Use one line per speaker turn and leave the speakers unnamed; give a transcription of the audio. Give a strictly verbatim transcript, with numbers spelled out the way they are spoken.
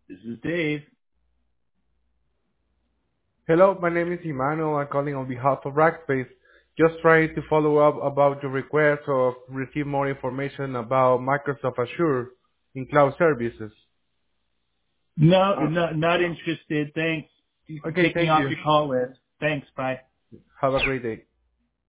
This is Dave.
Hello, my name is Emmanuel. I'm calling on behalf of Rackspace. Just trying to follow up about your request of receive more information about Microsoft Azure in cloud services.
No, no, not interested. Thanks. You can
Okay,
take me
thank
off
you.
your call list. Thanks. Bye.
Have a great day.